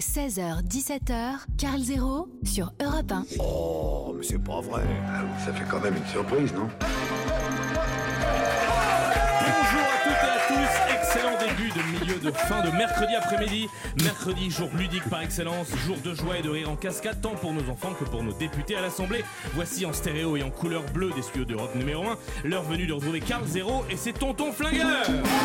16h-17h, Carl Zéro sur Europe 1. Oh, mais c'est pas vrai. Ça fait quand même une surprise, non? Bonjour à toutes et à tous, excellent début de milieu de fin de mercredi après-midi. Mercredi, jour ludique par excellence, jour de joie et de rire en cascade, tant pour nos enfants que pour nos députés à l'Assemblée. Voici en stéréo et en couleur bleue des studios d'Europe numéro 1, l'heure venue de retrouver Carl Zéro et ses tontons flingueurs.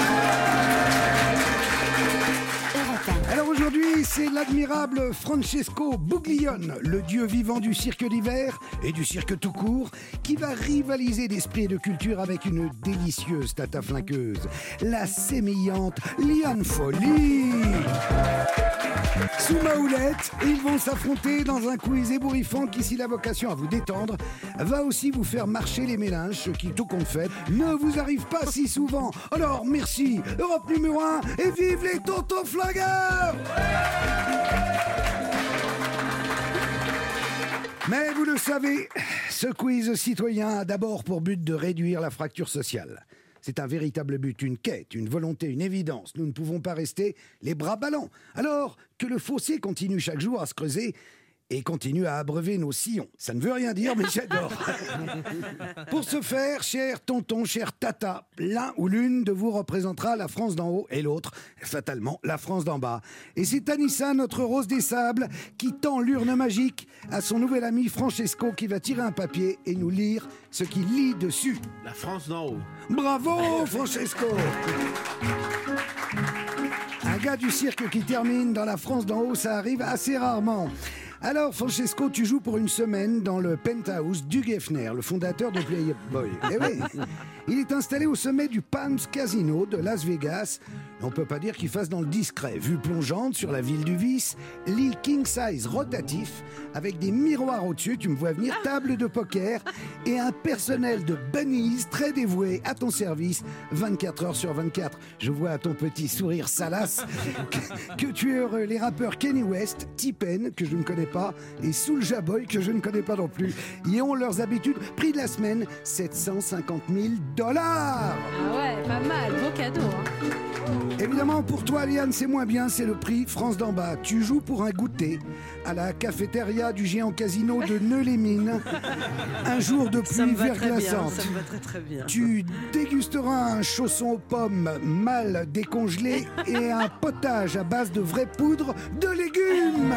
Alors aujourd'hui, c'est l'admirable Francesco Buglione, le dieu vivant du cirque d'hiver et du cirque tout court, qui va rivaliser d'esprit et de culture avec une délicieuse tata flinqueuse, la sémillante Liane Folly. Sous ma houlette, ils vont s'affronter dans un quiz ébouriffant qui, s'il a vocation à vous détendre, va aussi vous faire marcher les méninges, ce qui, tout compte fait, ne vous arrive pas si souvent. Alors, merci, Europe numéro 1, et vive les tontons flingueurs! Mais vous le savez, ce quiz citoyen a d'abord pour but de réduire la fracture sociale. C'est un véritable but, une quête, une volonté, une évidence. Nous ne pouvons pas rester les bras ballants. Alors que le fossé continue chaque jour à se creuser et continue à abreuver nos sillons. Ça ne veut rien dire, mais j'adore. Pour ce faire, cher tonton, cher tata, l'un ou l'une de vous représentera la France d'en haut et l'autre, fatalement, la France d'en bas. Et c'est Anissa, notre rose des sables, qui tend l'urne magique à son nouvel ami Francesco, qui va tirer un papier et nous lire ce qu'il lit dessus. La France d'en haut. Bravo, Francesco! Un gars du cirque qui termine dans la France d'en haut, ça arrive assez rarement. Alors, Francesco, tu joues pour une semaine dans le penthouse d'Hugh Hefner, le fondateur de Playboy. Eh oui, il est installé au sommet du Palms Casino de Las Vegas. On peut pas dire qu'il fasse dans le discret. Vue plongeante sur la ville du vice, lit king size rotatif, avec des miroirs au-dessus, tu me vois venir, table de poker et un personnel de bunnies très dévoué à ton service, 24 heures sur 24. Je vois à ton petit sourire salace que tu es heureux. Les rappeurs Kanye West, T-Pain, que je ne connais pas, et Soulja Boy, que je ne connais pas non plus, y ont leurs habitudes. Prix de la semaine, 750 000 $. Ah ouais, pas mal, beau cadeau. Évidemment, pour toi, Liane, c'est moins bien, c'est le prix France d'en bas. Tu joues pour un goûter à la cafétéria du géant casino de Neux-les-Mines. Un jour de pluie verglaçante. Ça me va très très bien. Tu dégusteras un chausson aux pommes mal décongelé et un potage à base de vraie poudre de légumes.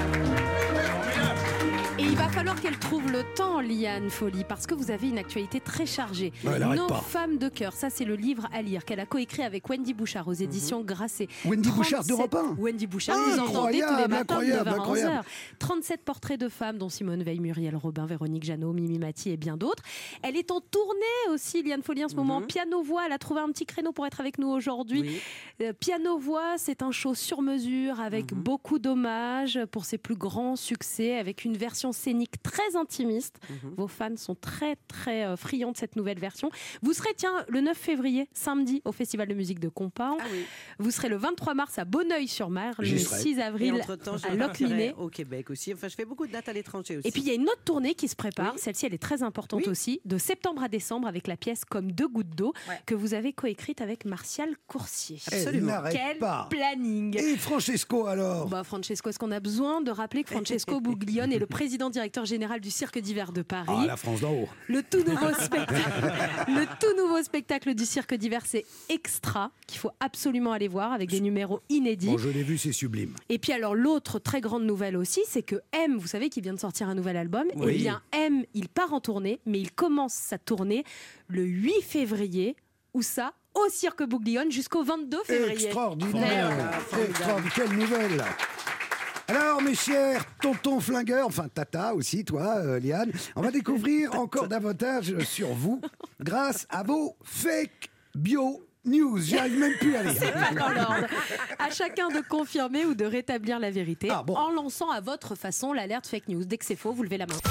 Et il va falloir qu'elle trouve le temps, Liane Folly, parce que vous avez une actualité très chargée. Nos femmes de cœur, ça c'est le livre à lire qu'elle a coécrit avec Wendy Bouchard aux éditions Grasset. Wendy Bouchard d'Europe 1. Wendy Bouchard, vous entendez tous les matins de 9h à 11h. 37 portraits de femmes, dont Simone Veil, Muriel Robin, Véronique Jeannot, Mimi Mati et bien d'autres. Elle est en tournée aussi, Liane Folly, en ce moment. Piano-voix, elle a trouvé un petit créneau pour être avec nous aujourd'hui. Piano-voix, c'est un show sur mesure avec beaucoup d'hommages pour ses plus grands succès, avec une version scénique très intimiste. Vos fans sont très très friands de cette nouvelle version. Vous serez, tiens, le 9 février, samedi, au Festival de musique de Compan. Vous serez le 23 mars à Bonneuil-sur-Mer, le 6 avril à Locminé. Au Québec aussi. Enfin, je fais beaucoup de dates à l'étranger aussi. Et puis il y a une autre tournée qui se prépare. Celle-ci, elle est très importante aussi, de septembre à décembre, avec la pièce Comme deux gouttes d'eau, que vous avez coécrite avec Martial Coursier. Absolument. Quel planning! Et Francesco alors? Francesco, est-ce qu'on a besoin de rappeler que Francesco Buglione est le président directeur général du Cirque d'hiver de Paris. Ah, la France d'en haut. Le tout nouveau spectacle du Cirque d'hiver, c'est Extra, qu'il faut absolument aller voir, avec des numéros inédits. Bon, je l'ai vu, c'est sublime. Et puis alors, l'autre très grande nouvelle aussi, c'est que M, vous savez qu'il vient de sortir un nouvel album. Oui. Eh bien, M, il part en tournée, mais il commence sa tournée le 8 février. Où ça? Au Cirque Buglione jusqu'au 22 février. Extraordinaire. Quelle nouvelle. Alors, mes chers tontons flingueurs, enfin tata aussi, toi, Liane, on va découvrir encore davantage sur vous grâce à vos fake bio news. J'y arrive même plus à lire. C'est pas dans l'ordre. À chacun de confirmer ou de rétablir la vérité en lançant à votre façon l'alerte fake news. Dès que c'est faux, vous levez la main.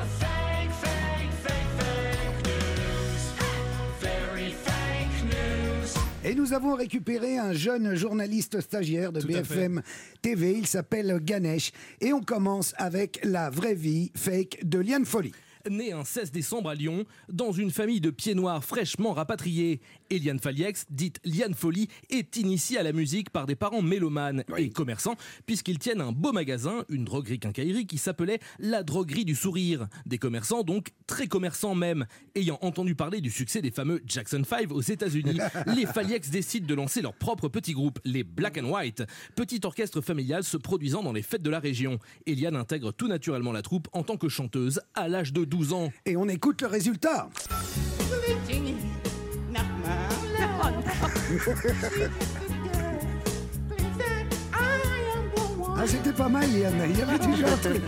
Et nous avons récupéré un jeune journaliste stagiaire de BFM TV. Il s'appelle Ganesh. Et on commence avec la vraie vie fake de Liane Folly. Née un 16 décembre à Lyon, dans une famille de pieds noirs fraîchement rapatriés, Eliane Faliex, dite Liane Folly, est initiée à la musique par des parents mélomanes et commerçants, puisqu'ils tiennent un beau magasin, une droguerie quincaillerie qui s'appelait la Droguerie du Sourire. Des commerçants donc, très commerçants même. Ayant entendu parler du succès des fameux Jackson 5 aux États-Unis, les Faliex décident de lancer leur propre petit groupe, les Black and White, petit orchestre familial se produisant dans les fêtes de la région. Eliane intègre tout naturellement la troupe en tant que chanteuse à l'âge de 12 ans. Et on écoute le résultat. Ah, c'était pas mal, Yann. Il y avait déjà un truc.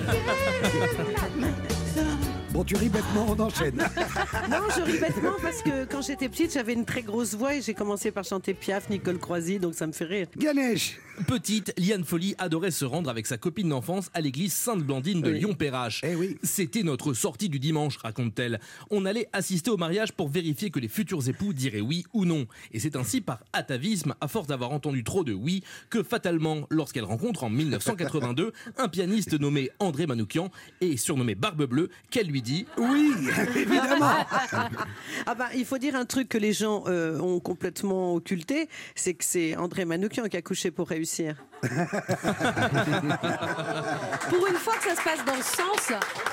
Bon, tu ris bêtement, on enchaîne. Non, je ris bêtement parce que quand j'étais petite, j'avais une très grosse voix et j'ai commencé par chanter Piaf, Nicole Croisy, donc ça me fait rire. Ganesh. Petite, Liane Folly adorait se rendre avec sa copine d'enfance à l'église Sainte-Blandine de Lyon-Perrache. C'était notre sortie du dimanche, raconte-t-elle. On allait assister au mariage pour vérifier que les futurs époux diraient oui ou non. Et c'est ainsi par atavisme, à force d'avoir entendu trop de oui, que fatalement, lorsqu'elle rencontre en 1982 un pianiste nommé André Manoukian et surnommé Barbe Bleue, qu'elle lui dit oui, évidemment. Ah bah, il faut dire un truc que les gens ont complètement occulté, c'est que c'est André Manoukian qui a couché pour réussir. Pour une fois que ça se passe dans le sens.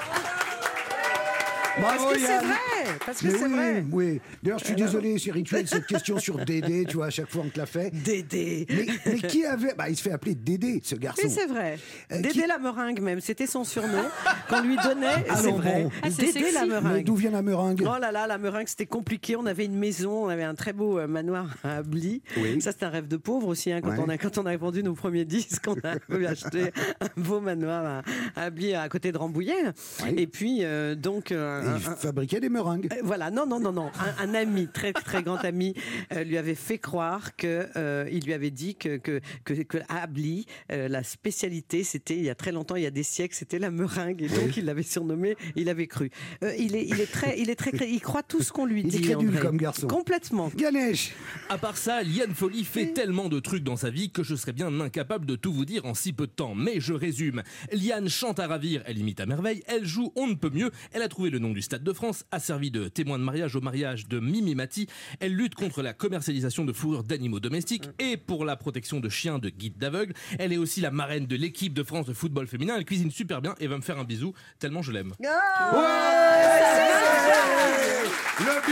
Bravo, parce que Yann. c'est vrai. Parce que Mais c'est oui, vrai. oui. D'ailleurs, je suis désolé, c'est rituel, cette question sur Dédé, tu vois, à chaque fois on te l'a fait. Dédé. Mais qui avait... Bah, il se fait appeler Dédé, ce garçon. Mais c'est vrai. Dédé qui- la meringue même, c'était son surnom qu'on lui donnait. Ah c'est non, vrai. bon. Ah, c'est Dédé sexy. la Mais meringue. d'où vient la meringue? Oh là là, la meringue, c'était compliqué. On avait une maison, on avait un très beau manoir à Ably. Oui. Ça, c'était un rêve de pauvre aussi. Hein, Ouais. quand on a vendu nos premiers disques, on a pu acheter un beau manoir à Ably, à côté de Rambouillet. Oui. Et puis, donc. Il fabriquait des meringues. Voilà, non. Un ami, très très grand ami, lui avait fait croire que il lui avait dit que à Ably, la spécialité, c'était il y a très longtemps, il y a des siècles, c'était la meringue, et donc il l'avait surnommé, il avait cru. Il croit tout ce qu'on lui dit. Il est crédule André. comme garçon. Complètement. Ganesh. À part ça, Liane Folly fait tellement de trucs dans sa vie que je serais bien incapable de tout vous dire en si peu de temps. Mais je résume. Liane chante à ravir, elle imite à merveille, elle joue on ne peut mieux, elle a trouvé le nom du Stade de France, a servi de témoin de mariage au mariage de Mimi Mati, elle lutte contre la commercialisation de fourrures d'animaux domestiques et pour la protection de chiens de guides d'aveugles. Elle est aussi la marraine de l'équipe de France de football féminin, elle cuisine super bien et va me faire un bisou tellement je l'aime. Le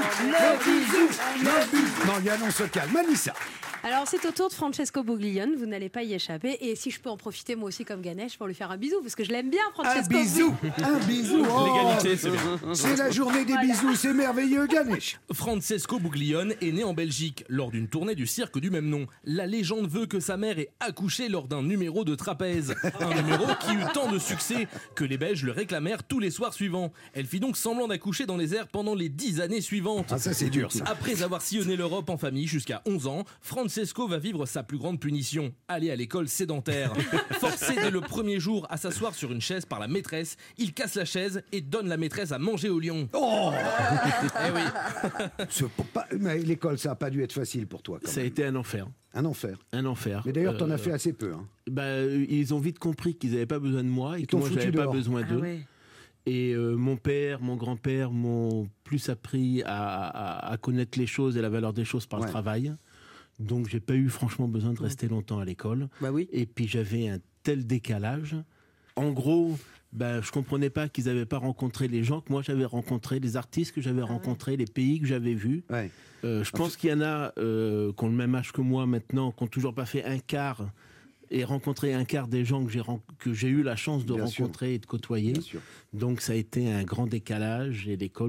bisou. Non, Yann, on se calme. Manissa. Alors c'est au tour de Francesco Buglione, vous n'allez pas y échapper. Et si je peux en profiter moi aussi comme Ganesh pour lui faire un bisou, parce que je l'aime bien Francesco. Un bisou. Oh, L'égalité, c'est bien. c'est la journée des bisous, c'est merveilleux, Ganesh. Francesco Buglione est né en Belgique lors d'une tournée du cirque du même nom. La légende veut que sa mère ait accouché lors d'un numéro de trapèze. Un numéro qui eut tant de succès que les Belges le réclamèrent tous les soirs suivants. Elle fit donc semblant d'accoucher dans les airs pendant les 10 années suivantes. Ah, ça c'est dur, ça. Après avoir sillonné l'Europe en famille jusqu'à 11 ans, Francesco va vivre sa plus grande punition, aller à l'école sédentaire. Forcé dès le premier jour à s'asseoir sur une chaise par la maîtresse, il casse la chaise et donne la maîtresse à manger au lion. Oh. Eh oui. Mais l'école, ça n'a pas dû être facile pour toi, quand Ça a même. été un enfer. Un enfer. Un enfer. Mais d'ailleurs, t'en as fait assez peu. Hein. Ils ont vite compris qu'ils n'avaient pas besoin de moi et Ils que t'ont moi, je foutu n'avais pas dehors. besoin Ah d'eux. ouais. Et mon père, mon grand-père m'ont plus appris à connaître les choses et la valeur des choses par le travail. Donc, j'ai pas eu franchement besoin de rester longtemps à l'école. Bah oui. Et puis, j'avais un tel décalage. En gros, je comprenais pas qu'ils n'avaient pas rencontré les gens que moi j'avais rencontrés, les artistes que j'avais rencontrés, les pays que j'avais vus. Ouais. Je pense qu'il y en a qui ont le même âge que moi maintenant, qui n'ont toujours pas fait un quart et rencontré un quart des gens que j'ai eu la chance de Bien rencontrer et de côtoyer. Bien sûr. Donc ça a été un grand décalage et l'école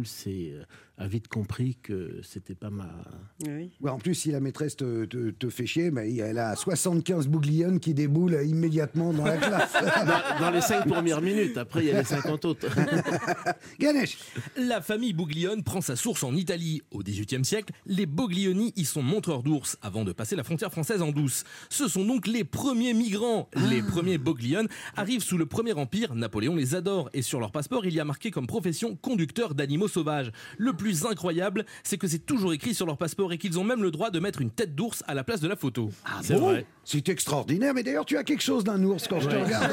a vite compris que c'était pas ma... Oui. Ouais, en plus, si la maîtresse te fait chier, elle a 75 Buglione qui déboulent immédiatement dans la classe. Dans les 5 premières minutes, après il y a les 50 autres. Ganesh. La famille Buglione prend sa source en Italie. Au XVIIIe siècle, les Buglioni y sont montreurs d'ours avant de passer la frontière française en douce. Ce sont donc les premiers migrants. Les premiers Buglione arrivent sous le Premier Empire. Napoléon les adore et sur leur passeport, il y a marqué comme profession conducteur d'animaux sauvages. Le plus incroyable, c'est que c'est toujours écrit sur leur passeport et qu'ils ont même le droit de mettre une tête d'ours à la place de la photo. C'est vrai. C'est extraordinaire, mais d'ailleurs, tu as quelque chose d'un ours quand je te regarde.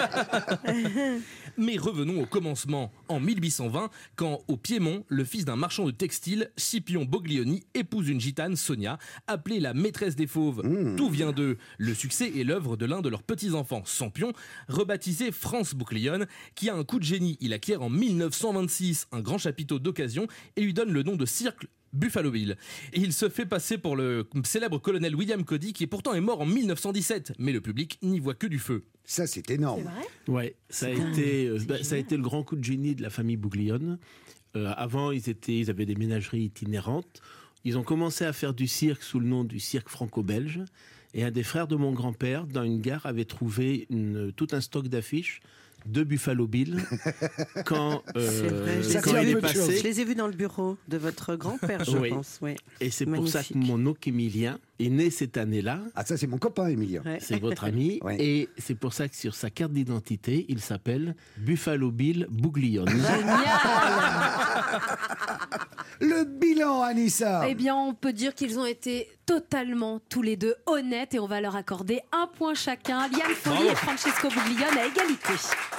Mais revenons au commencement, en 1820, quand au Piémont, le fils d'un marchand de textile, Scipion Boglioni, épouse une gitane, Sonia, appelée la maîtresse des fauves. Tout vient d'eux. Le succès est l'œuvre de l'un de leurs petits-enfants, Sampion, rebaptisé Franz Bouglione, qui a un coup de génie. Il acquiert en 1926 un grand chapiteau d'occasion et lui donne le nom de cirque Buffalo Bill. Et il se fait passer pour le célèbre colonel William Cody, qui pourtant est mort en 1917, mais le public n'y voit que du feu. Ça, c'est énorme. C'est vrai ? Ouais, ça a été le grand coup de génie de la famille Bouglione. Avant, ils avaient des ménageries itinérantes. Ils ont commencé à faire du cirque sous le nom du cirque franco-belge. Et un des frères de mon grand-père, dans une gare, avait trouvé tout un stock d'affiches de Buffalo Bill quand il est passé. Je les ai vus dans le bureau de votre grand-père, je pense. Oui. Et c'est pour ça que mon oncle Émilien est né cette année-là. Ah, ça, c'est mon copain, Émilien. Ouais. C'est votre ami. Ouais. Et c'est pour ça que sur sa carte d'identité, il s'appelle Buffalo Bill Bouglione. Le bilan, Anissa. Eh bien, on peut dire qu'ils ont été totalement tous les deux honnêtes et on va leur accorder un point chacun. Liane Folly et Francesco Bouglione à égalité.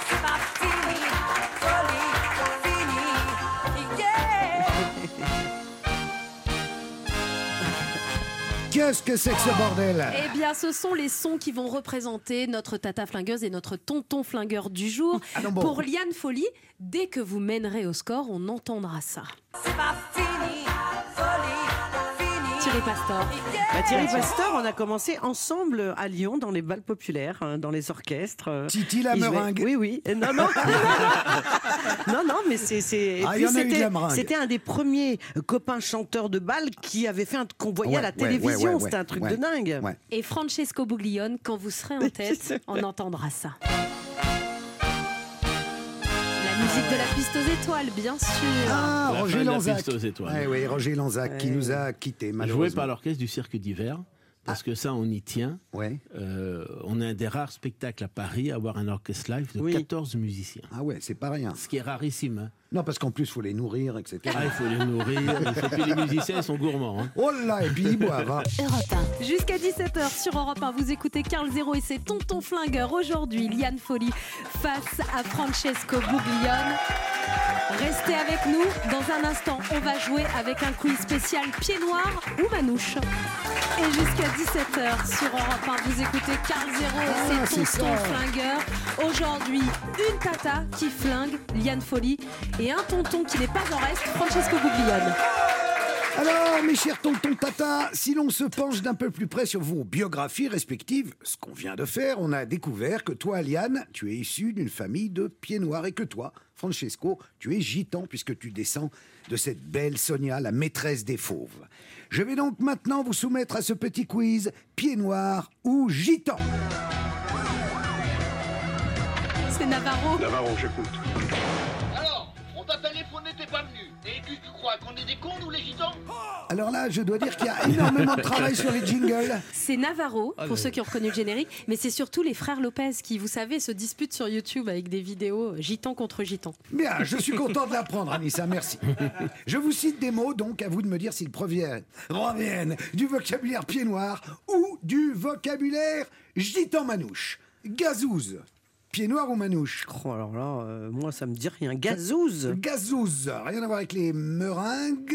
Qu'est-ce que c'est que ce bordel? Eh bien, ce sont les sons qui vont représenter notre tata flingueuse et notre tonton flingueur du jour. Ah non, bon. Pour Liane Folly, dès que vous mènerez au score, on entendra ça. Thierry Pastor. Thierry Pastor, on a commencé ensemble à Lyon dans les balles populaires, dans les orchestres. Titi la Ils meringue. jouaient- Oui. Non, non. non, mais c'est. Ah, il y en a eu de la meringue. C'était un des premiers copains chanteurs de bal qui avait fait qu'on voyait à la télévision. C'était un truc de dingue. Ouais. Et Francesco Bouglione, quand vous serez en tête, on entendra ça. La musique de la piste aux étoiles, bien sûr. Ah, La fin Roger de la Lanzac. piste aux étoiles. Ouais, oui, Roger Lanzac qui nous a quittés, malheureusement. Joué par l'orchestre du Cirque d'hiver. Parce que ça, on y tient. Ouais. On est un des rares spectacles à Paris à avoir un orchestre live de 14 musiciens. Ah ouais, c'est pas rien. Ce qui est rarissime. Hein. Non, parce qu'en plus, il faut les nourrir, etc. Ah, il faut les nourrir. Et puis les musiciens, ils sont gourmands. Hein. Oh là, et puis ils boivent. Hein. Europe 1. Jusqu'à 17h sur Europe 1, vous écoutez Carl Zero et ses tontons flingueurs. Aujourd'hui, Liane Folly face à Francesco Bouglione. Restez avec nous. Dans un instant, on va jouer avec un quiz spécial pied noir ou manouche. Et jusqu'à 17h sur Europe 1, vous écoutez Carl Zero et ses c'est tontons ça. flingueurs. Aujourd'hui, une tata qui flingue, Liane Folly, et un tonton qui n'est pas en reste, Francesco Bouglione. Alors, mes chers tontons tata, si l'on se penche d'un peu plus près sur vos biographies respectives, ce qu'on vient de faire, on a découvert que toi, Liane, tu es issu d'une famille de pieds noirs et que toi, Francesco, tu es gitan puisque tu descends de cette belle Sonia, la maîtresse des fauves. Je vais donc maintenant vous soumettre à ce petit quiz pieds noirs ou gitan. C'est Navarro. Navarro, j'écoute. Alors, on t'a téléphoné, t'es pas venu. Et tu crois qu'on est des cons, nous, les gitans? Alors là, je dois dire qu'il y a énormément de travail sur les jingles. C'est Navarro, pour ceux qui ont reconnu le générique, mais c'est surtout les frères Lopez qui, vous savez, se disputent sur YouTube avec des vidéos gitan contre gitan. Bien, je suis content de l'apprendre, Anissa, merci. Je vous cite des mots, donc à vous de me dire s'ils proviennent du vocabulaire pied noir ou du vocabulaire gitan manouche. Gazouze, pied noir ou manouche? Oh, alors là, moi, ça me dit rien. Gazouze. Gazouze, rien à voir avec les meringues.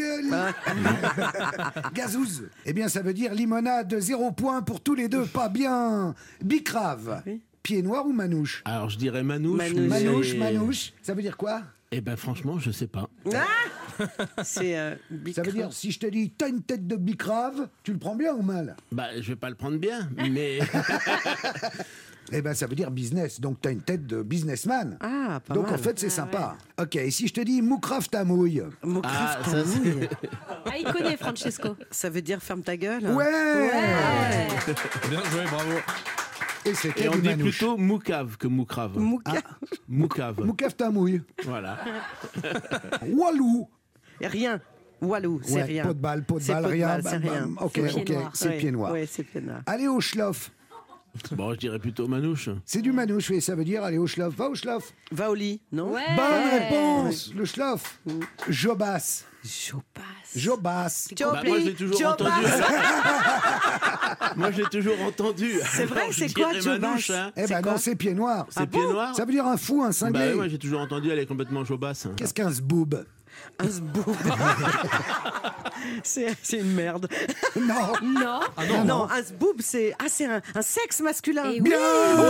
Gazouze, eh bien ça veut dire limonade, 0 point pour tous les deux, pas bien. Bicrave, Oui. pied noir ou manouche? Alors, je dirais manouche. Manouche. mais- Manouche, manouche, ça veut dire quoi? Eh ben, franchement, je sais pas. C'est Ça veut dire, si je te dis, t'as une tête de bicrave, tu le prends bien ou mal? Bah, je vais pas le prendre bien, mais Eh ben, ça veut dire business, donc t'as une tête de businessman. Ah, pas Donc mal. en fait, c'est sympa. Ok, et si je te dis Moukraf Tamouille? ah, ça c'est. Ah, il connaît Francesco. Ça veut dire ferme ta gueule. Ouais, Bien joué, bravo. Et c'était Et on du dit manouche. plutôt moucave que moucrave. Moucave. Moukraf Tamouille. Voilà. Walou. Rien. Walou, c'est Ouais, rien. pot de balle, C'est rien. c'est rien. Ok, Pied ok, noir. c'est Ouais, pied noir. ouais, c'est pied noir. Allez au schloff. Bon, je dirais plutôt Manouche. C'est du manouche, oui, ça veut dire aller au schloff. Va au schloff. Va au lit, non? Ouais. Bonne réponse. Le schloff. Jobas. Jobas. Bah, moi, je l'ai toujours entendu. Moi, je l'ai toujours entendu. C'est vrai, Alors, c'est je quoi, dirais Jobas? Manouche, hein. Eh ben non, c'est pied noir. C'est pied noir. Ça veut dire un fou, un cinglé. Bah, moi, j'ai toujours entendu, elle est complètement Jobas. Qu'est-ce qu'un zboob? Un zboob. C'est une merde. Non. Non. Non, un zboob, c'est un sexe masculin. Et Bien.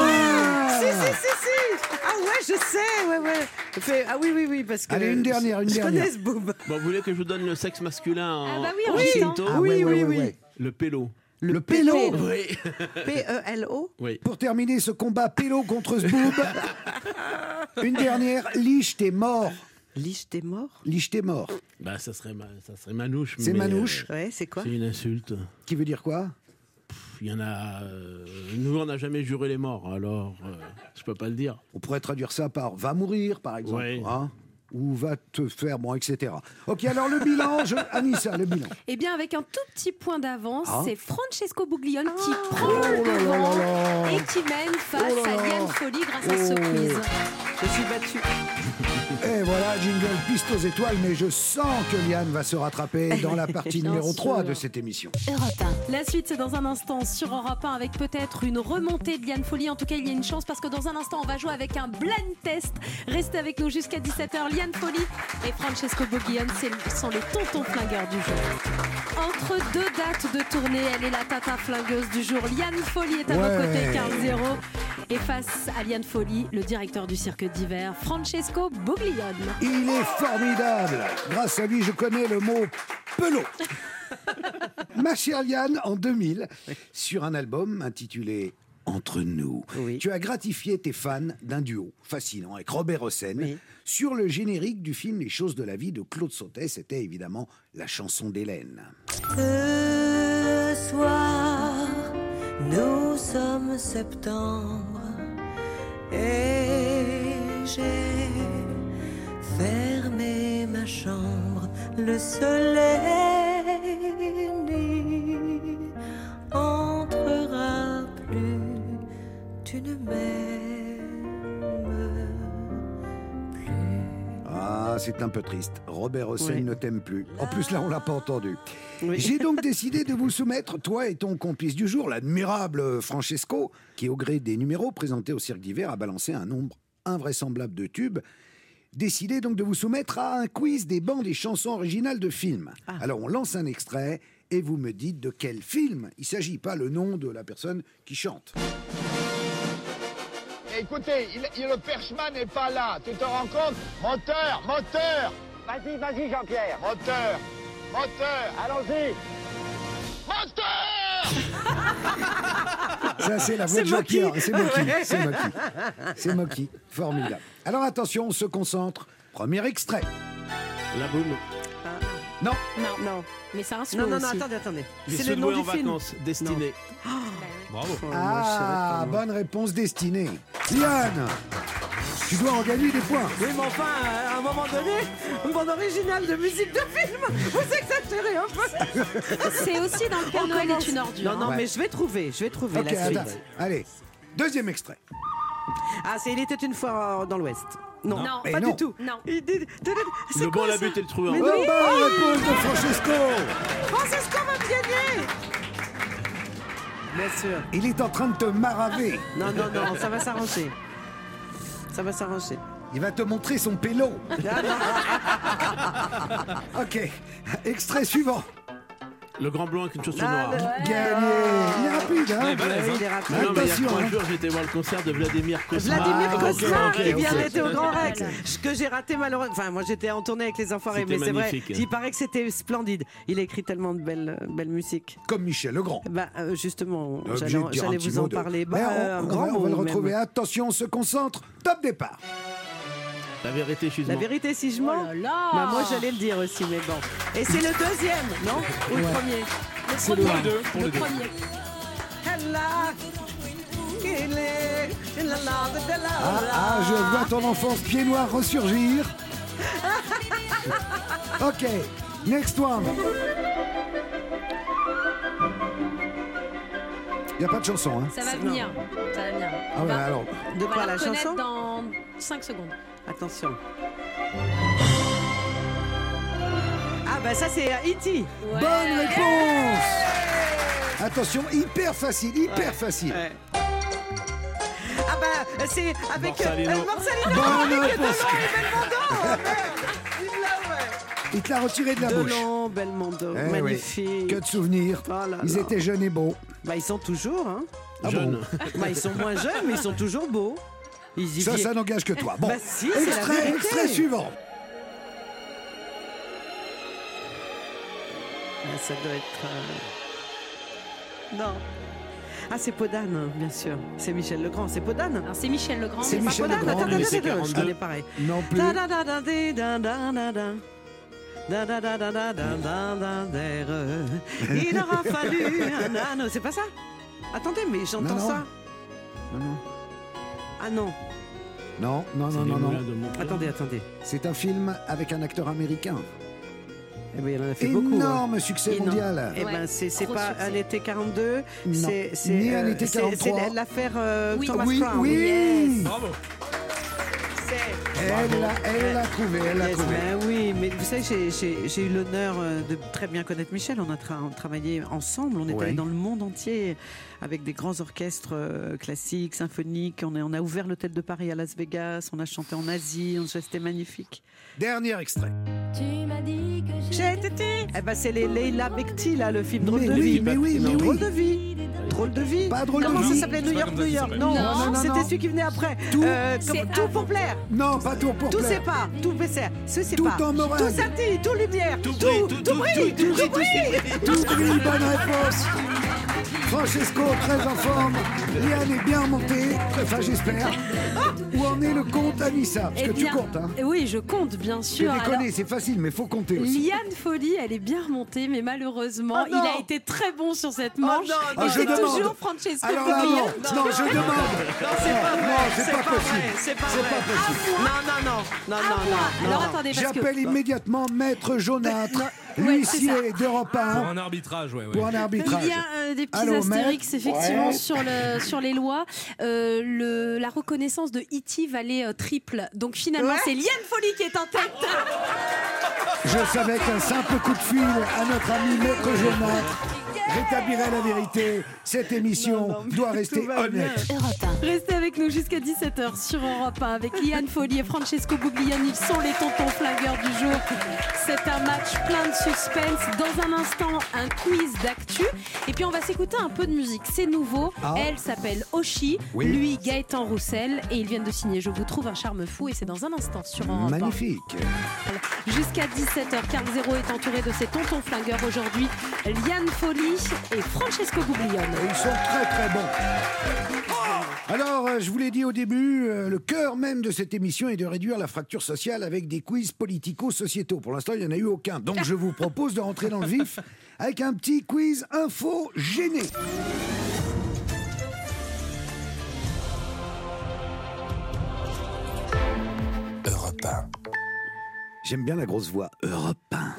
Si. Ah ouais, je sais, ouais. Ah oui, parce que... Allez, une dernière. Je connais zboob. Bon, vous voulez que je vous donne le sexe masculin en Ah bah oui, en en gitan. shinto? Ah, ouais. Le pélo. Le pélo. Oui. P-E-L-O. Oui. Pour terminer ce combat pélo contre zboob, une dernière. Liche, t'es mort. Liche, t'es mort? Liche, t'es mort. Bah, ça serait Manouche. C'est mais, Manouche. Ouais, c'est quoi? C'est une insulte. Qui veut dire quoi? Il y en a. Nous, on n'a jamais juré les morts, alors je peux pas le dire. On pourrait traduire ça par va mourir, par exemple. Ouais. Hein, ou va te faire, bon, etc. Ok, alors le bilan, Anissa, le bilan. Eh bien, avec un tout petit point d'avance, Ah. c'est Francesco Buglione qui prend Oh le là là devant là là. et qui mène face Oh là à là. Liane Folly grâce à ce quiz. Je suis battue. Et voilà, jingle piste aux étoiles, mais je sens que Liane va se rattraper dans la partie Bien numéro sûr. 3 de cette émission. Europe La suite, c'est dans un instant sur Europe 1 avec peut-être une remontée de Liane Folly. En tout cas, il y a une chance parce que dans un instant, on va jouer avec un blind test. Restez avec nous jusqu'à 17h. Liane Folly et Francesco Buglione sont les tontons flingueurs du jour. Entre deux dates de tournée, elle est la tata flingueuse du jour. Liane Folly est à Ouais. vos côtés, 15-0. Et face à Liane Folly, le directeur du cirque d'hiver, Francesco Buglione. Il est formidable. Grâce à lui, je connais le mot pelot. Ma chère Liane, en 2000, sur un album intitulé Entre nous, Oui. tu as gratifié tes fans d'un duo fascinant avec Robert Hossein Oui. sur le générique du film Les choses de la vie de Claude Sautet. C'était évidemment la chanson d'Hélène. Ce soir, nous sommes septembre et j'ai fermé ma chambre. Le soleil n'y entrera plus. Tu ne m'aimes plus. Ah, c'est un peu triste. Robert Hossein Oui. ne t'aime plus. En plus, là, on l'a pas entendu. Oui. J'ai donc décidé de vous soumettre, toi et ton complice du jour, l'admirable Francesco, qui, au gré des numéros présentés au Cirque d'hiver, a balancé un nombre invraisemblable de tubes. Décidé donc de vous soumettre à un quiz des bandes et chansons originales de films. Alors, on lance un extrait et vous me dites de quel film il s'agit, pas le nom de la personne qui chante. Écoutez, le perchman n'est pas là, tu te rends compte? Moteur. Vas-y, Jean-Pierre. Moteur. Allons-y. Moteur. Ça, c'est la voix de Moki. Jean-Pierre. C'est Moki. Formidable. Alors, attention, on se concentre. Premier extrait. La boum. Non. Non, mais c'est un slow Non, aussi. attendez. Les C'est le nom Sudoués du en film. vacances, Destinée. Bravo. Ah, bonne réponse destinée. Liane, tu dois en gagner des points. Oui, mais enfin, à un moment donné, une bande originale de musique de film, vous exagérez un peu. C'est aussi dans le Père Noël est une ordure. Non, hein. mais je vais trouver Ok, la suite. attends. Allez, deuxième extrait. Ah, c'est Il était une fois dans l'Ouest. Non, Non. Eh pas non. du tout. Non. C'est Le quoi bon, la ça? butte et le truand. Mais Oh, oui. bonne réponse de Francesco. Francesco va me gagner. Bien sûr. Il est en train de te maraver. Non, ça va s'arranger. Ça va s'arranger. Il va te montrer son pélo. Ok, extrait suivant. Le grand blond avec une chaussure Ah, noire. Gagné. Il est rapide, hein. balèze, Il est rapide. Non, mais il y a Attention, 3 hein. jours, j'étais voir le concert de Vladimir Kosma. Vladimir Ah, Kosma, ok, qui vient ok. d'être au Grand Rex, Voilà. que j'ai raté malheureusement. Enfin, moi j'étais en tournée avec les Enfoirés, C'était mais c'est vrai, magnifique. il paraît que c'était splendide. Il a écrit tellement de belle musique. Comme Michel Legrand. Bah, justement, On est obligé de dire j'allais un petit vous en mot de- parler. Mais Bah, un grand on mot. va le même. retrouver. Attention, on se concentre. Top départ. La vérité, je La vérité, si je mens. Oh là là. Bah, moi j'allais le dire aussi, mais bon. Et c'est le deuxième, non? Ou le premier? Le premier. Pour les deux, pour les Le deux. premier. Ah, je vois ton enfance pied noir ressurgir. Ok, next one. Il n'y a pas de chanson, hein. Ça va venir. Ça va venir. Ah ouais, alors. De On va quoi la la reconnaître chanson dans 5 secondes. Attention. Ah bah ça c'est E.T. Ouais. Bonne réponse. Attention, hyper facile. Ouais. Ah bah c'est avec Borsalino. Bonne avec réponse. Il te l'a retiré de la bouche. Delon, Belmondo, Eh magnifique. oui. Que de souvenirs. Oh là Ils là. étaient jeunes et beaux. Bah ils sont toujours, hein. Ah Jeune. bon. Bah ils sont moins jeunes, mais ils sont toujours beaux. Ils y Ça viennent. n'engage que toi. Bon, Bah si, c'est la vérité. extrait suivant. Ah, ça doit être. Non. Ah, c'est Podane, bien sûr. C'est Michel Legrand. C'est Podane. Alors, c'est Michel Legrand. C'est mais pas Michel Podane. Legrand. Attends, lycée je 42. connais pareil. Non plus. Il aura fallu un anneau. C'est pas ça? Attendez, mais j'entends Non, non. ça. Non. Ah non. Non. C'est les moulins de Montpellier. Attendez. C'est un film avec un acteur américain. Eh ben, il en a fait beaucoup. Énorme succès Énorme. mondial. Eh ben, Ouais, c'est gros pas succès. un été 42. Non. C'est Ni un été 43. C'est l'affaire Oui. Thomas Oui, Crown. oui. Bravo. Elle l'a trouvé, elle l'a Yes, trouvé. ben oui, mais vous savez, j'ai eu l'honneur de très bien connaître Michel. On a travaillé ensemble, on est Ouais. allé dans le monde entier avec des grands orchestres classiques, symphoniques. On a ouvert l'hôtel de Paris à Las Vegas, on a chanté en Asie, c'était magnifique. Dernier extrait. Tu m'as dit que J'ai été. Eh ben c'est les Leila Bekti là, le film Drôle Mais de oui, vie. mais oui, mais Drôle oui. de vie. Drôle de vie. Pas drôle de Comment vie. ça s'appelait? New C'est pas York, comme ça New que ça York. s'appelle. Non, Non, c'était non. celui qui venait après. Tout. Tout pour plaire. Non, pas tout pour Tout plaire. c'est pas, tout c'est, ce c'est Tout pas. en meringue. Tout scintille, tout lumière, Tout brille, tout brille, tout brille. Tout brille, bonne réponse. Francesco, très en forme. Liane est bien remontée. Enfin, j'espère. Où en est le compte, Anissa? Parce que tu comptes, hein. Oui, je compte, bien Tu sûr. déconnes, c'est facile, mais faut compter aussi. Liane Folly, elle est bien remontée, mais malheureusement, Oh non. il a été très bon sur cette manche. non, Ah, et je c'est demande. toujours Francesco Alors là, Bouglione. non, je demande. Non, c'est pas vrai. Non, c'est pas possible. vrai, c'est pas C'est vrai. pas possible. Non. Alors attendez, parce que J'appelle immédiatement Maître Jaunâtre, Ouais, l'huissier c'est d'Europe Pour 1, un arbitrage, ouais. pour un arbitrage. il y a des petits Allô, astérix maître. effectivement Ouais. sur les lois. La reconnaissance de E.T. valait triple. Donc finalement, Ouais. c'est Liane Folly qui est en tête. Je savais qu'un simple coup de fil à notre ami Maître Jaunâtre rétablirait la vérité. Cette émission doit rester tout va bien. honnête. Europe 1. Restez avec nous jusqu'à 17h sur Europe 1 avec Liane Folly et Francesco Bouglione. Ils sont les tontons flingueurs du jour. C'est un match plein de suspense. Dans un instant, un quiz d'actu. Et puis on va s'écouter un peu de musique. C'est nouveau. Ah. Elle s'appelle Oshi. Oui. Lui, Gaëtan Roussel. Et ils viennent de signer Je vous trouve un charme fou. Et c'est dans un instant sur Europe 1. Magnifique. Jusqu'à 17h, Carl Zéro est entouré de ses tontons flingueurs aujourd'hui. Liane Folly et Francesco Bouglione. Ils sont très très bons. Alors, je vous l'ai dit au début, le cœur même de cette émission est de réduire la fracture sociale avec des quiz politico-sociétaux. Pour l'instant, il n'y en a eu aucun. Donc, je vous propose de rentrer dans le vif avec un petit quiz info gêné. Europe 1. J'aime bien la grosse voix. Europe 1.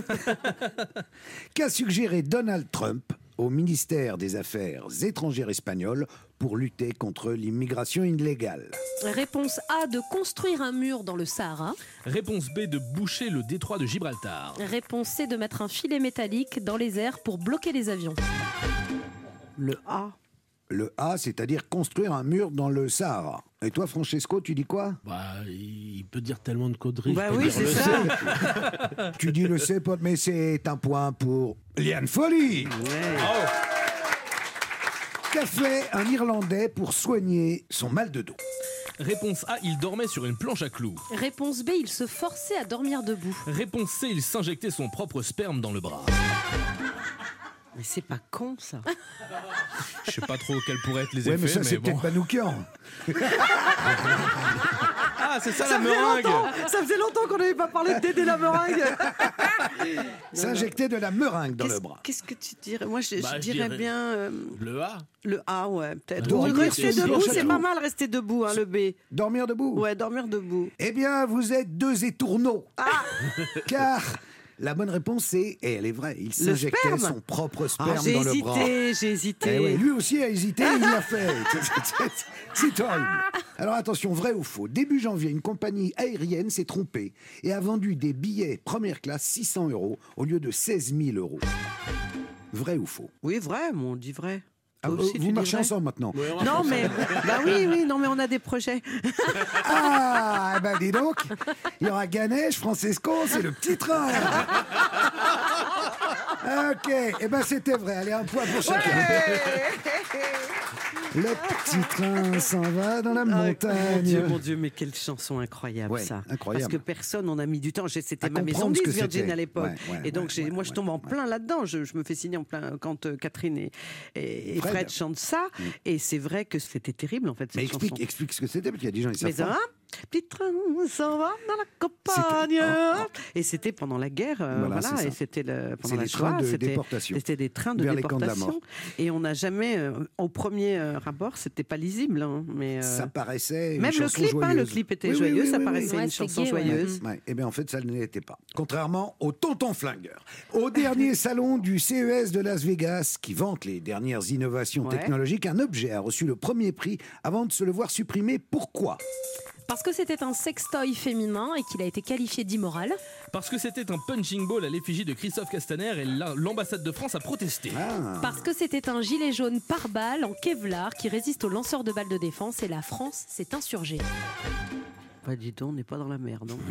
Qu'a suggéré Donald Trump au ministère des Affaires étrangères espagnol pour lutter contre l'immigration illégale? Réponse A, de construire un mur dans le Sahara. Réponse B, de boucher le détroit de Gibraltar. Réponse C, de mettre un filet métallique dans les airs pour bloquer les avions. Le A. Le A, c'est-à-dire construire un mur dans le Sahara. Et toi, Francesco, tu dis quoi? Bah, il peut dire tellement de conneries. Bah je peux oui, dire c'est le ça. C. Tu dis le C, pote, mais c'est un point pour Liane Folly. Qu'a fait un Irlandais pour soigner son mal de dos? Réponse A, il dormait sur une planche à clous. Réponse B, il se forçait à dormir debout. Réponse C, il s'injectait son propre sperme dans le bras. Mais c'est pas con ça. Je sais pas trop quels pourraient être les Ouais, effets, mais ça, c'est bon. peut-être Manoukian. Ah, c'est ça la meringue. Ça faisait longtemps qu'on n'avait pas parlé de Dédé la meringue. S'injecter de la meringue dans le bras. Qu'est-ce que tu dirais? Moi, je Bah, je dirais dirais- bien Le A. le A, ouais, peut-être. Dormir Ou rester sur une debout, planche à c'est clous. pas mal, rester debout, hein, le B. Dormir debout? Ouais, dormir debout. Eh bien, vous êtes deux étourneaux. Car La bonne réponse, c'est, et elle est vraie, il s'injectait son propre sperme dans le bras. J'ai hésité. Eh ouais, lui aussi a hésité, il l'a fait. C'est horrible. Alors attention, vrai ou faux? Début janvier, une compagnie aérienne s'est trompée et a vendu des billets première classe 600 € au lieu de 16 000 €. Vrai ou faux? Oui, vrai, on dit vrai. Ah, vous marchez ensemble maintenant? Non, mais oui, non, mais on a des projets. Ah, ben dis donc, il y aura Ganesh, Francesco, c'est le petit train. Ok, et ben c'était vrai. Allez, un point pour chacun. Le petit train s'en va dans la montagne. Mon Dieu, mais quelle chanson incroyable, ça. Incroyable. Parce que personne, on a mis du temps. C'était À ma maison comprendre ce 10 que Virgin c'était. à l'époque. Et donc, moi, je tombe en plein là-dedans. Je me fais signer en plein quand Catherine et Fred chantent ça. Et c'est vrai que c'était terrible, en fait, cette chanson. Explique ce que c'était, parce qu'il y a des gens qui savent Mais pas. petit train s'en va dans la campagne. Et c'était pendant la guerre, et c'était pendant la Shoah, c'était des trains de déportation. Et on n'a jamais, au premier rapport, c'était pas lisible, hein, mais ça paraissait une même chanson le joyeuse. clip était joyeux, ça paraissait une chanson joyeuse. Et bien en fait, ça ne l'était pas. Contrairement au Tonton Flingueur, au dernier salon du CES de Las Vegas, qui vante les dernières innovations technologiques, un objet a reçu le premier prix avant de se le voir supprimé. Pourquoi? Parce que c'était un sextoy féminin et qu'il a été qualifié d'immoral. Parce que c'était un punching ball à l'effigie de Christophe Castaner et l'ambassade de France a protesté. Parce que c'était un gilet jaune par balle en Kevlar qui résiste aux lanceurs de balles de défense et la France s'est insurgée. Bah dis donc, on n'est pas dans la merde, non?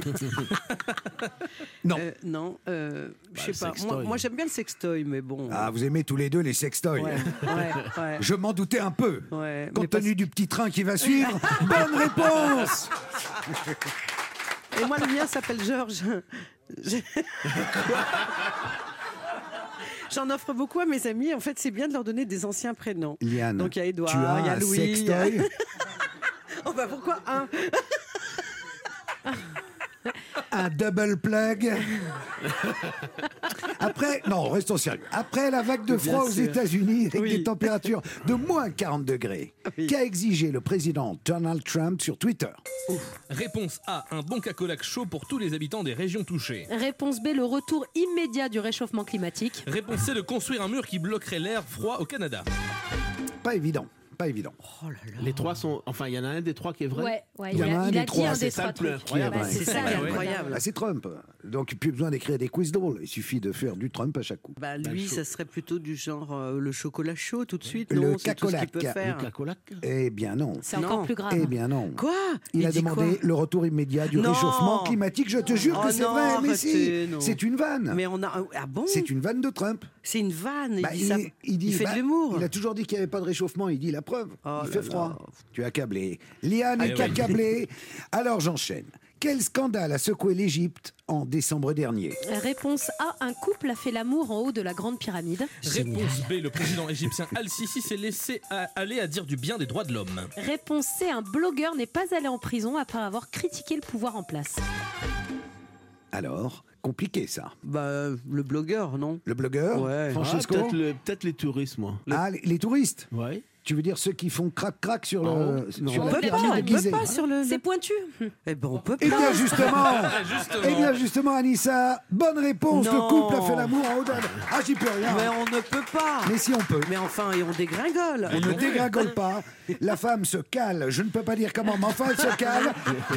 Non. Je sais pas. Moi j'aime bien le sextoy, mais bon. Ah, vous aimez tous les deux les sextoys. Ouais. Je m'en doutais un peu. Ouais, compte tenu du petit train qui va suivre. Bonne réponse. Et moi, le mien s'appelle Georges. J'en offre beaucoup à mes amis. En fait, c'est bien de leur donner des anciens prénoms. Liane, donc il y a Édouard, il y a Louis. Sextoy. Oh bah pourquoi un? Un double plug. Restons sérieux. Après la vague de froid aux États-Unis avec des températures de moins 40 degrés, qu'a exigé le président Donald Trump sur Twitter? Réponse A, un bon cacolac chaud pour tous les habitants des régions touchées. Réponse B, le retour immédiat du réchauffement climatique. Réponse C, de construire un mur qui bloquerait l'air froid au Canada. Pas évident. Oh là là. Les trois sont. Enfin, il y en a un des trois qui est vrai. Il y en a un des trois. C'est ça le plus incroyable. C'est ça incroyable. C'est Trump. Donc plus besoin d'écrire des quiz drôles. Il suffit de faire du Trump à chaque coup. Lui, ça serait plutôt du genre le chocolat chaud tout de suite. Le non, c'est tout ce qu'il peut faire. Le cacolac. Eh bien non. C'est encore plus grave. Eh bien non. Quoi? Il a demandé le retour immédiat du réchauffement climatique. Je te jure que c'est vrai. Mais si, c'est une vanne. Mais on a. Ah bon? C'est une vanne de Trump. C'est une vanne. Il fait de l'humour. Il a toujours dit qu'il n'y avait pas de réchauffement. Il dit la preuve. Il fait froid. Tu es accablé. Liane est oui. accablée. Alors j'enchaîne. Quel scandale a secoué l'Égypte en décembre dernier? Réponse A, un couple a fait l'amour en haut de la grande pyramide. Réponse B, le président égyptien Al-Sisi s'est laissé aller à dire du bien des droits de l'homme. Réponse C, un blogueur n'est pas allé en prison après avoir critiqué le pouvoir en place. Alors, compliqué ça. Le blogueur, non? Le blogueur? Ouais. Francesco? Peut-être les touristes, moi. Les touristes? Ouais. Tu veux dire ceux qui font crac-crac sur la On pyramide de Gizeh? peut pas sur le. C'est pointu. Eh ben on peut pas. Eh bien justement, Anissa, bonne réponse. Non. Le couple a fait l'amour en haut d'un... Ah, j'y peux rien. Mais on ne peut pas. Mais si on peut. Mais enfin, et on dégringole. On ne dégringole pas. La femme se cale. Je ne peux pas dire comment, mais enfin, elle se cale.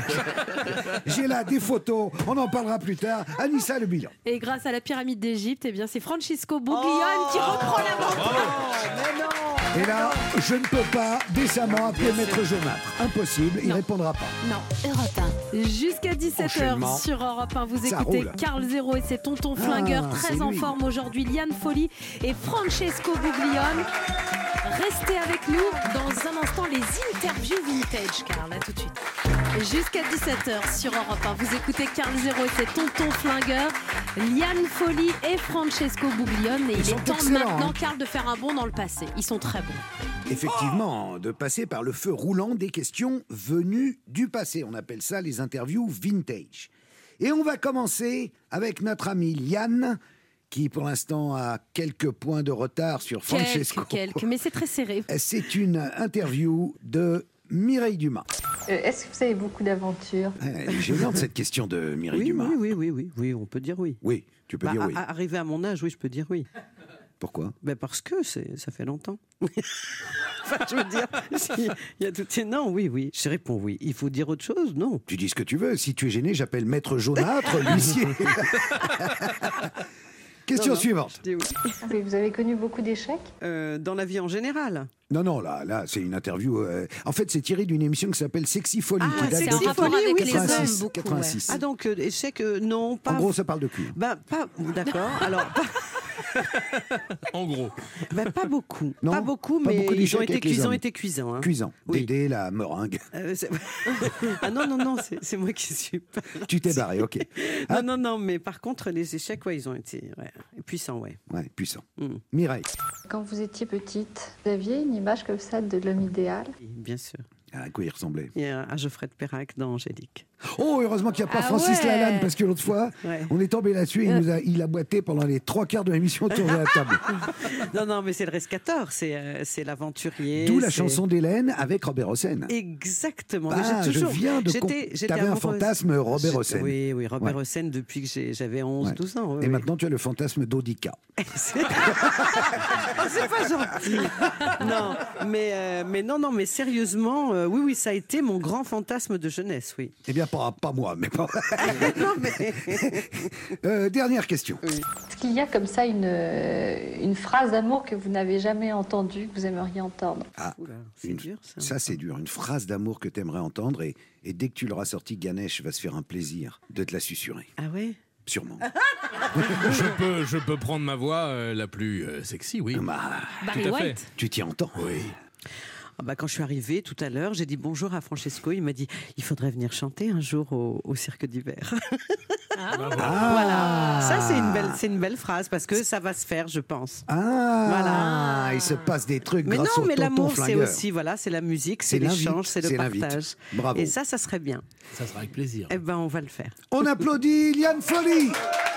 J'ai là des photos. On en parlera plus tard. Anissa, le bilan. Et grâce à la pyramide d'Égypte, eh bien c'est Francesco Buglione qui reprend la main. Mais non. Et là, je ne peux pas décemment appeler Maître Jaunâtre. Impossible, il répondra pas. Non, Europe 1. Jusqu'à 17h Enchaînement. sur Europe 1, vous Ça écoutez roule. Carl Zero et ses tontons flingueurs, c'est très en lui. forme aujourd'hui, Liane Folly et Francesco Buglione. Restez avec nous dans un instant, les interviews vintage, Carl, à tout de suite. Jusqu'à 17h sur Europe 1, vous écoutez Carl Zero et ses tontons flingueurs, Liane Folly et Francesco Buglione. Et il sont est temps excellents, maintenant, hein. Carl, de faire un bond dans le passé. Ils sont très bons. Effectivement, de passer par le feu roulant des questions venues du passé. On appelle ça les interviews vintage. Et on va commencer avec notre ami Liane, qui pour l'instant a quelques points de retard sur Francesco. Quelques, mais c'est très serré. C'est une interview de Mireille Dumas. Est-ce que vous avez beaucoup d'aventures? Elle est gênante cette question de Mireille Dumas. Oui, on peut dire oui. Oui, tu peux dire oui. Arrivé à mon âge, oui, je peux dire oui. Pourquoi? Parce que ça fait longtemps. Enfin, je veux dire, il y a tout. Non, oui. Je réponds oui. Il faut dire autre chose, non? Tu dis ce que tu veux. Si tu es gêné, j'appelle Maître Jaunâtre, l'huissier. Question suivante. Oui. Vous avez connu beaucoup d'échecs? Dans la vie en général? Non, là, c'est une interview. En fait, c'est tiré d'une émission qui s'appelle Sexy Folie. Ah, qui date Sexy de Folie, oui, 86, beaucoup, 86. Ah, donc, échec, non, pas. En gros, ça parle de cul. Pas. D'accord. Alors, En gros. pas beaucoup. Non, pas beaucoup, pas mais beaucoup ils ont d'échecs été avec les cuisants. hommes. Hein. Cuisant. Oui. Dédé, la meringue. Ah non, c'est moi qui suis pas. Tu t'es barré, ok. Ah. Non, mais par contre, les échecs, ils ont été puissants, Ouais, puissant. Mm. Mireille. Quand vous étiez petite, vous aviez une image comme ça de l'homme idéal? Bien sûr. À quoi il ressemblait? Il y a à Geoffrey de Perrac dans Angélique. Oh, heureusement qu'il n'y a pas Francis Lalanne, parce que l'autre fois, on est tombé là-dessus, il a boité pendant les 3 quarts de l'émission autour de la table. Non, mais c'est le rescateur, c'est l'aventurier. D'où la chanson d'Hélène avec Robert Hossein. Exactement. Ah, j'ai toujours... je viens de... T'avais un fantasme Robert Hossein. Oui, Robert Hossein depuis que j'avais 11-12 ans. Oui, Et maintenant, tu as le fantasme d'Audica. C'est pas gentil. Non, mais sérieusement, oui, ça a été mon grand fantasme de jeunesse, oui. Eh bien, pas moi, mais pas... Non, mais... dernière question. Est-ce qu'il y a comme ça une phrase d'amour que vous n'avez jamais entendue, que vous aimeriez entendre? Ah, c'est dur, ça. Ça, c'est dur. Une phrase d'amour que tu aimerais entendre et dès que tu l'auras sortie, Ganesh va se faire un plaisir de te la susurrer. Ah ouais? Sûrement. Je peux prendre ma voix la plus sexy, oui. Barry Tout à fait. White. Tu t'y entends? Oui. Quand je suis arrivée tout à l'heure, j'ai dit bonjour à Francesco. Il m'a dit il faudrait venir chanter un jour au cirque d'hiver. Voilà. Ça, c'est une belle phrase parce que ça va se faire, je pense. Voilà. Il se passe des trucs mais grâce non, au mais tonton l'amour, c'est flingueur. aussi, c'est la musique, c'est l'invite, l'échange, c'est le l'invite. partage. Bravo. Et ça serait bien. Ça sera avec plaisir. Eh ben, on va le faire. On applaudit Liane Folly.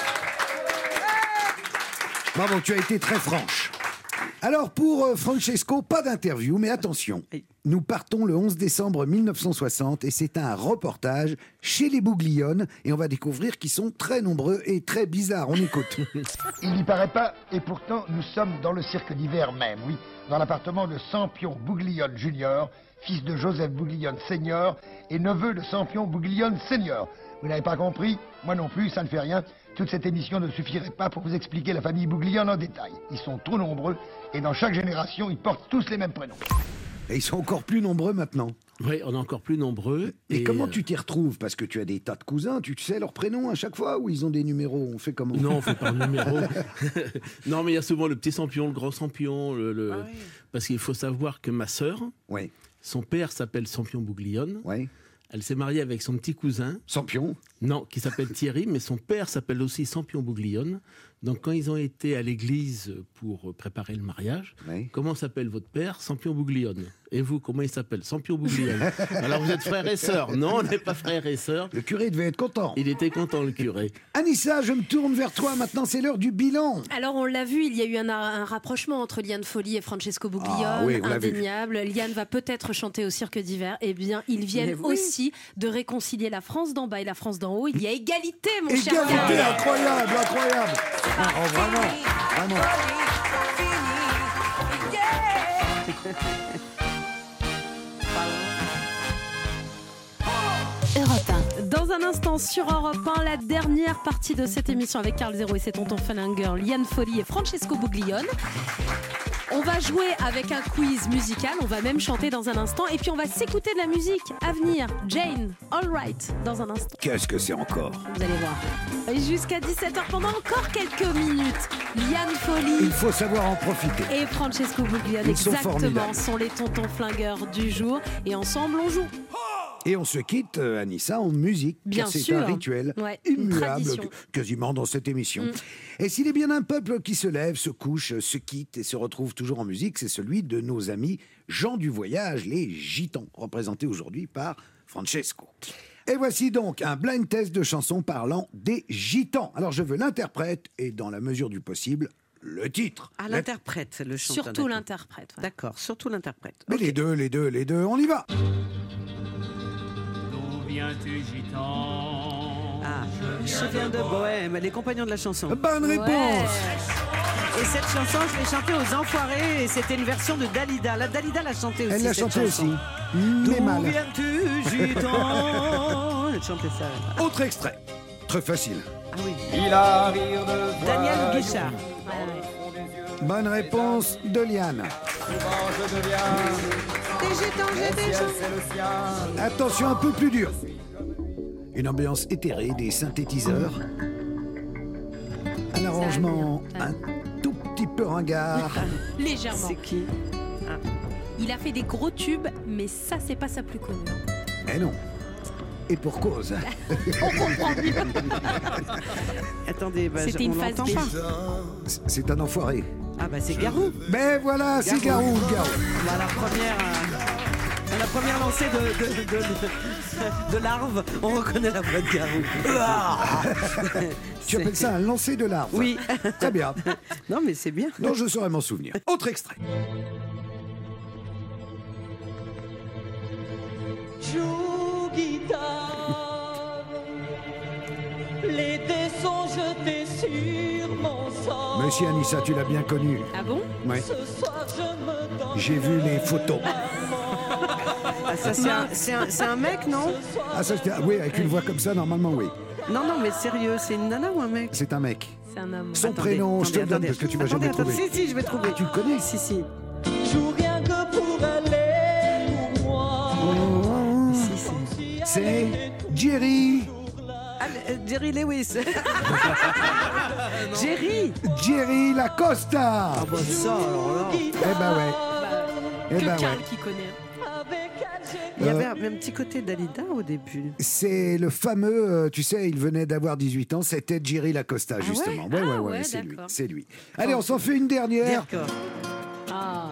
Bravo, tu as été très franche. Alors pour Francesco, pas d'interview, mais attention, nous partons le 11 décembre 1960 et c'est un reportage chez les Bouglione et on va découvrir qu'ils sont très nombreux et très bizarres. On écoute. Il n'y paraît pas, et pourtant nous sommes dans le cirque d'hiver même, oui, dans l'appartement de Sampion Bouglione Junior, fils de Joseph Bouglione Senior et neveu de Sampion Bouglione Senior. Vous n'avez pas compris? Moi non plus, ça ne fait rien. Toute cette émission ne suffirait pas pour vous expliquer la famille Bouglione en détail. Ils sont trop nombreux et dans chaque génération, ils portent tous les mêmes prénoms. Et ils sont encore plus nombreux maintenant. Oui, on est encore plus nombreux. Et comment tu t'y retrouves? Parce que tu as des tas de cousins, tu sais leurs prénoms à chaque fois ou ils ont des numéros? On fait comment? Non, on fait pas un numéro. Non, mais il y a souvent le petit Sampion, le grand Sampion. Parce qu'il faut savoir que ma sœur, son père s'appelle Sampion Bouglione. Elle s'est mariée avec son petit cousin. Sampion? Non, qui s'appelle Thierry, mais son père s'appelle aussi Sampion Bouglione. Donc quand ils ont été à l'église pour préparer le mariage, comment s'appelle votre père? Sampion Bouglione. Et vous, comment il s'appelle? Sampion Bouglione. Alors vous êtes frères et sœurs? Non, on n'est pas frères et sœurs. Le curé devait être content. Il était content, le curé. Anissa, je me tourne vers toi. Maintenant, c'est l'heure du bilan. Alors on l'a vu, il y a eu un rapprochement entre Liane Folly et Francesco Bouglione, oui, on l'a vu. indéniable. Liane va peut-être chanter au cirque d'hiver. Eh bien, ils viennent aussi de réconcilier la France d'en bas et la France d'en haut. Il y a égalité, mon cher Yann. Égalité, incroyable, incroyable. Oh, vraiment, vraiment. Dans un instant sur Europe 1, la dernière partie de cette émission avec Carl Zero et ses tontons Flingueur, Liane Folly et Francesco Bouglione. On va jouer avec un quiz musical, on va même chanter dans un instant et puis on va s'écouter de la musique à venir. Jane, All Right, dans un instant. Qu'est-ce que c'est encore? Vous allez voir. Et jusqu'à 17h, pendant encore quelques minutes, Liane Folly. Il faut savoir en profiter. Et Francesco Bouglione, exactement, sont les tontons flingueurs du jour. Et ensemble, on joue. Et on se quitte, Anissa, en musique. Bien car c'est sûr. un rituel une immuable, tradition. quasiment dans cette émission. Et s'il est bien un peuple qui se lève, se couche, se quitte et se retrouve toujours en musique, c'est celui de nos amis gens du voyage, les Gitans, représentés aujourd'hui par Francesco. Et voici donc un blind test de chansons parlant des Gitans. Alors je veux l'interprète et, dans la mesure du possible, le titre. Ah, l'interprète, le chanteur. Surtout l'interprète. D'accord, surtout l'interprète. Mais Okay. les deux, on y va. viens-tu, gitan? Ah, je viens de Bohème, les compagnons de la chanson. Bonne réponse. Et cette chanson, je l'ai chantée aux Enfoirés et c'était une version de Dalida. La Dalida l'a chantée aussi. Elle l'a cette chantée chanson. aussi. Mais D'où mal. viens-tu, gitan? Elle chantait ça. Autre extrait. Très facile. Ah oui. Il arrive de Daniel Guichard. Bonne réponse de Liane. je deviens. Des gitans, j'ai des gens. C'est le sien. Attention, un peu plus dur. Une ambiance éthérée, des synthétiseurs. Un arrangement un tout petit peu ringard. Légèrement. C'est qui? Il a fait des gros tubes, mais ça, c'est pas sa plus connue. Eh non. Et pour cause. On comprend mieux. Attendez, C'était une phase l'entend B. pas. C'est un enfoiré. Ah bah c'est Garou. Mais voilà, c'est Garou. Garou. Bah, la première lancée de larve, on reconnaît la voix de Garou. Tu appelles ça un lancer de larve? Oui. Très bien. Non mais c'est bien. Non, je saurais m'en souvenir. Autre extrait. Joue guitare, les dés sont jetés sur mon sort. Monsieur Anissa, tu l'as bien connu. Ah bon? Oui. Ce soir je me donne J'ai vu les photos. Ah, ça c'est un mec, non? Ah, ça, oui, avec une voix comme ça, normalement, oui. Non mais sérieux, c'est une nana ou un mec? C'est un mec. C'est un homme. Son Attendez, prénom, je te le donne attendez. parce que tu vas jamais Attendez, trouver. Si, je vais trouver. Tu le connais? Si. joue rien que pour elle et pour moi. C'est Jerry. Ah, Jerry Lewis. Jerry Lacosta. Ah bah ça alors là. Eh ben ouais. Eh Que ben Karl ouais. qui connaît. Il y avait un petit côté Dalida au début. C'est le fameux, tu sais, il venait d'avoir 18 ans, c'était Jerry Lacosta, justement. Ouais, c'est lui. d'accord. C'est lui. Allez, on s'en fait une dernière. D'accord. Ah.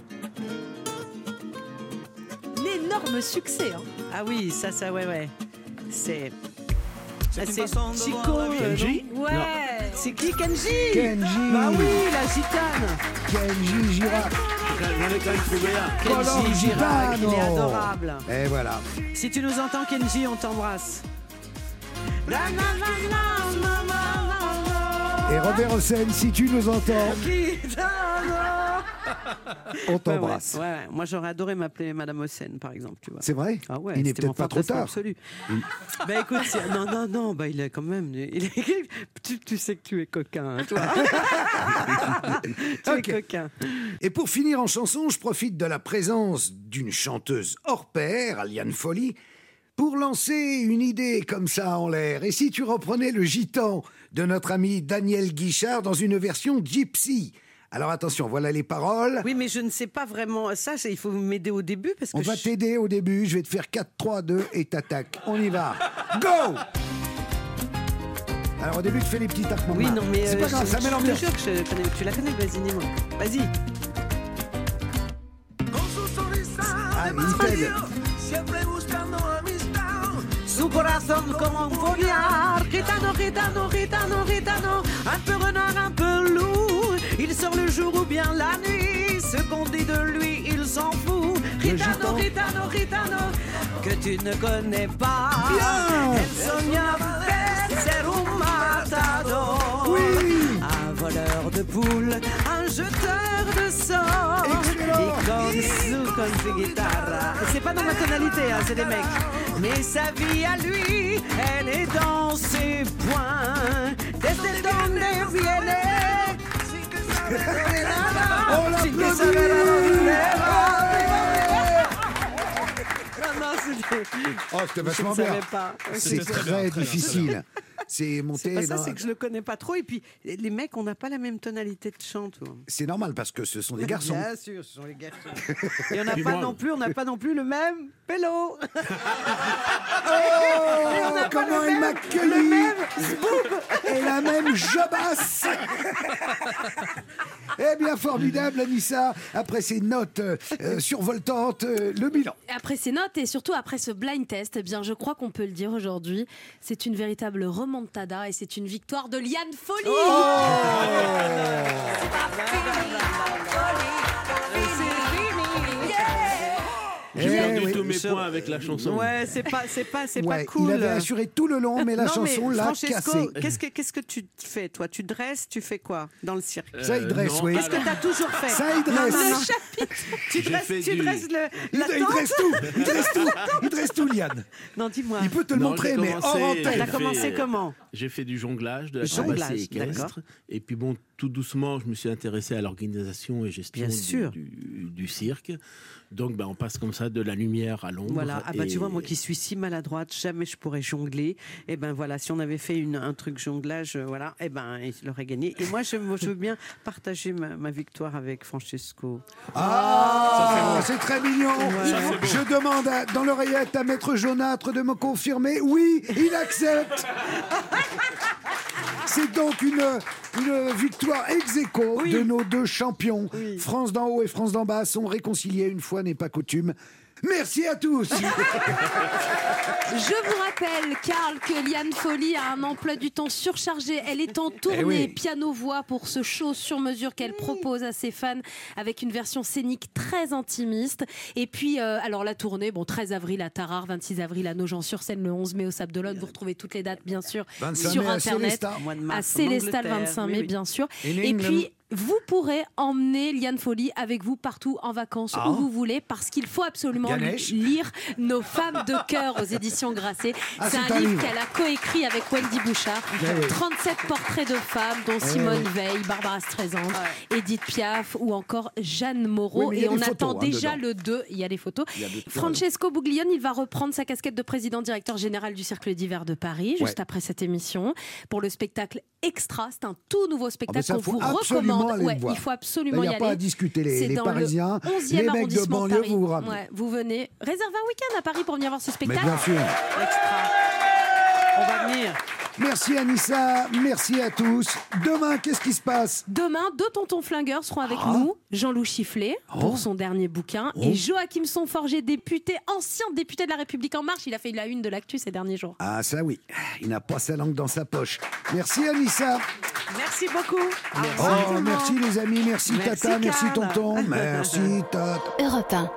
Un énorme succès. Hein. Ah oui, ça, ouais. C'est Chico. Kenji? Non. Ouais. C'est qui, Kenji? Kenji. Bah oui, la gitane. Kenji Girac. J'en ai quand même trouvé un. Color Kenji Girac, il est Gitano. adorable. Et voilà. Si tu nous entends, Kenji, on t'embrasse. Et Robert Hossein, si tu nous entends, on t'embrasse. Ouais. Moi, j'aurais adoré m'appeler Madame Hossein, par exemple, tu vois. C'est vrai? Ah ouais, Il n'est c'était peut-être mon pas trop fantasme tard. absolu. Bah écoute, non, bah il est quand même. Tu sais que tu es coquin, hein, toi. Tu es coquin. Et pour finir en chanson, je profite de la présence d'une chanteuse hors pair, Liane Folly, pour lancer une idée comme ça en l'air. Et si tu reprenais le gitan de notre ami Daniel Guichard dans une version gypsy? Alors attention, voilà les paroles. Oui, mais je ne sais pas vraiment. Ça, il faut m'aider au début parce que On va t'aider au début. Je vais te faire 4, 3, 2 et t'attaques. On y va. Go! Alors au début, tu fais les petits tapements. Oui, non, mais c'est pas grave, ça met je te l'ambiance. jure que je connais. Tu la connais, vas-y, dis-moi. Vas-y. Ah, il t'aide. Su corazón como un foliar, gitano, gitano, gitano, gitano, un peu renard, un peu loup. Il sort le jour ou bien la nuit, ce qu'on dit de lui, il s'en fout. Gitano, gitano, gitano, que tu ne connais pas. El soña ser un matador. Oui. Un voleur de poules, un jeteur de sorts. Et comme su con su guitare. C'est pas dans ma tonalité, hein, c'est des mecs. Mais sa vie à lui, elle est dans ses poings. Desde donde viene. On l'applaudit. Non, c'était. Oh, c'était vachement Je ne bien. savais pas. C'est très difficile. C'est monté C'est pas ça, dans... c'est que je le connais pas trop. Et puis, les mecs, on n'a pas la même tonalité de chant. Tu vois. C'est normal parce que ce sont des garçons. Bien sûr, ce sont les garçons. Et on n'a Puis pas moi- non plus le même pélo. Oh, comment il m'a cueilli et la même jobasse. Eh bien, formidable, Anissa. Après ces notes survoltantes, le bilan. Après ces notes et surtout après ce blind test, eh bien, je crois qu'on peut le dire aujourd'hui, c'est une véritable remontada et c'est une victoire de Liane Folly. J'ai perdu oui. tous mes points avec la chanson. Ouais, c'est pas cool. Il avait assuré tout le long, mais la chanson l'a Francesco, cassé. qu'est-ce que tu fais, toi? Tu dresses, tu fais quoi dans le cirque? Ça, il dresse, oui. Qu'est-ce que tu as toujours fait? Ça, il dresse. Non. Tu dresses la Il tente? dresse tout. Il dresse tout, Liane. Non, dis-moi. Il peut te le montrer, mais hors antenne. T'as commencé comment? J'ai fait du jonglage, de l'acrobatie équestre. Et puis bon, tout doucement, je me suis intéressé à l'organisation et gestion du cirque. Donc, on passe comme ça de la lumière à l'ombre. Voilà. Tu vois, moi qui suis si maladroite, jamais je pourrais jongler. Et voilà, si on avait fait un truc jonglage, voilà, il aurait gagné. Et moi, je veux bien partager ma victoire avec Francesco. C'est très mignon. Ouais. Je demande dans l'oreillette à Maître Jaunâtre de me confirmer. Oui, il accepte. C'est donc une victoire ex aequo de nos deux champions. Oui. France d'en haut et France d'en bas sont réconciliés, une fois n'est pas coutume. Merci à tous. Je vous rappelle, Karl, que Liane Folly a un emploi du temps surchargé. Elle est en tournée piano-voix pour ce show sur mesure qu'elle propose à ses fans avec une version scénique très intimiste. Et puis, alors la tournée, 13 avril à Tarare, 26 avril à Nogent-sur-Seine, le 11 mai au Sable d'Olonne. Vous retrouvez toutes les dates, bien sûr, sur Internet. À Célestat, le 25 mai, bien sûr. Et puis, vous pourrez emmener Liane Folly avec vous partout en vacances où vous voulez, parce qu'il faut absolument lire Nos femmes de cœur aux éditions Grasset. C'est un livre qu'elle a coécrit avec Wendy Bouchard. 37 portraits de femmes, dont Simone Veil, Barbara Streisand, Edith Piaf ou encore Jeanne Moreau. Et on attend déjà le 2. Il y a des photos. Francesco Buglione, il va reprendre sa casquette de président-directeur général du Cercle d'hiver de Paris juste après cette émission pour le spectacle Extra. C'est un tout nouveau spectacle qu'on vous recommande. Il faut absolument y aller. Il n'y a pas à discuter. Les Parisiens, les mecs de banlieue, vous vous ramenez. Vous venez. Réservez un week-end à Paris pour venir voir ce spectacle. Mais bien sûr. Extra. On va venir. Merci Anissa, merci à tous. Demain, qu'est-ce qui se passe? Demain, deux tontons flingueurs seront avec nous. Jean-Loup Chifflet pour son dernier bouquin et Joachim Sonforger, ancien député de La République En Marche. Il a fait la une de l'actu ces derniers jours. Ah ça oui, il n'a pas sa langue dans sa poche. Merci Anissa. Merci beaucoup. Merci les amis, merci Tata, merci tonton, merci Tata. Europe 1.